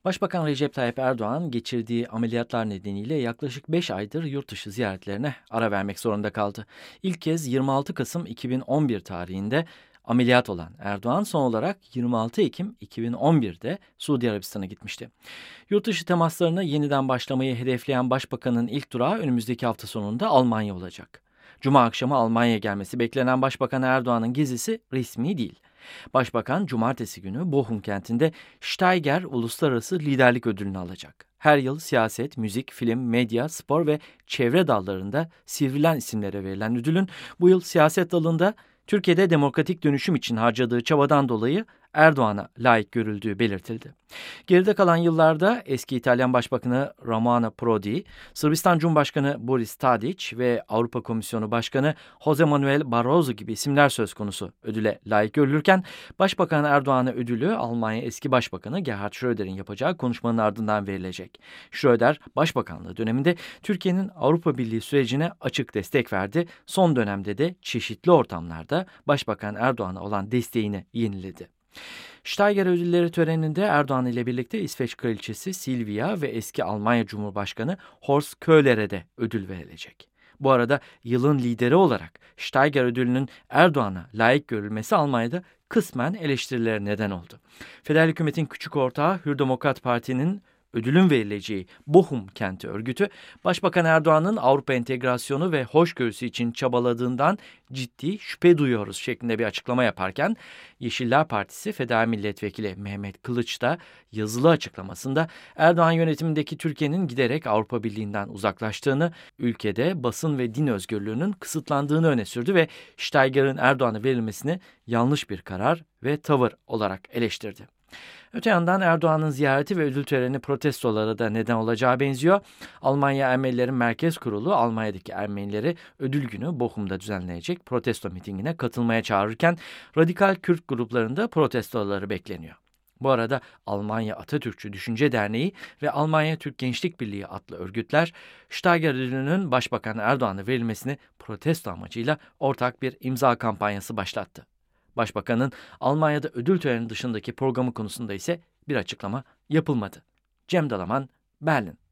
Başbakan Recep Tayyip Erdoğan geçirdiği ameliyatlar nedeniyle yaklaşık 5 aydır yurt dışı ziyaretlerine ara vermek zorunda kaldı. İlk kez 26 Kasım 2011 tarihinde ameliyat olan Erdoğan son olarak 26 Ekim 2011'de Suudi Arabistan'a gitmişti. Yurt dışı temaslarına yeniden başlamayı hedefleyen Başbakanın ilk durağı önümüzdeki hafta sonunda Almanya olacak. Cuma akşamı Almanya'ya gelmesi beklenen Başbakan Erdoğan'ın gezisi resmi değil. Başbakan cumartesi günü Bochum kentinde Steiger Uluslararası Liderlik Ödülünü alacak. Her yıl siyaset, müzik, film, medya, spor ve çevre dallarında sivrilen isimlere verilen ödülün bu yıl siyaset dalında Türkiye'de demokratik dönüşüm için harcadığı çabadan dolayı Erdoğan'a layık görüldüğü belirtildi. Geride kalan yıllarda eski İtalyan Başbakanı Romano Prodi, Sırbistan Cumhurbaşkanı Boris Tadić ve Avrupa Komisyonu Başkanı Jose Manuel Barroso gibi isimler söz konusu ödüle layık görülürken, Başbakan Erdoğan'a ödülü Almanya eski Başbakanı Gerhard Schröder'in yapacağı konuşmanın ardından verilecek. Schröder, Başbakanlığı döneminde Türkiye'nin Avrupa Birliği sürecine açık destek verdi. Son dönemde de çeşitli ortamlarda Başbakan Erdoğan'a olan desteğini yeniledi. Steiger ödülleri töreninde Erdoğan ile birlikte İsveç Kraliçesi Silvia ve eski Almanya Cumhurbaşkanı Horst Köhler'e de ödül verilecek. Bu arada yılın lideri olarak Steiger ödülünün Erdoğan'a layık görülmesi Almanya'da kısmen eleştirilere neden oldu. Federal hükümetin küçük ortağı Hür Demokrat Parti'nin ödülün verileceği Bochum kenti örgütü, Başbakan Erdoğan'ın Avrupa entegrasyonu ve hoşgörüsü için çabaladığından ciddi şüphe duyuyoruz şeklinde bir açıklama yaparken, Yeşiller Partisi Federal Milletvekili Mehmet Kılıç da yazılı açıklamasında Erdoğan yönetimindeki Türkiye'nin giderek Avrupa Birliği'nden uzaklaştığını, ülkede basın ve din özgürlüğünün kısıtlandığını öne sürdü ve Steiger'in Erdoğan'a verilmesini yanlış bir karar ve tavır olarak eleştirdi. Öte yandan Erdoğan'ın ziyareti ve ödül töreni protestolara da neden olacağı benziyor. Almanya Ermenilerin Merkez Kurulu, Almanya'daki Ermenileri ödül günü Bochum'da düzenlenecek protesto mitingine katılmaya çağırırken radikal Kürt gruplarında protestoları bekleniyor. Bu arada Almanya Atatürkçü Düşünce Derneği ve Almanya Türk Gençlik Birliği adlı örgütler Steiger ödülünün Başbakan Erdoğan'a verilmesini protesto amacıyla ortak bir imza kampanyası başlattı. Başbakanın Almanya'da ödül töreni dışındaki programı konusunda ise bir açıklama yapılmadı. Cem Dalaman, Berlin.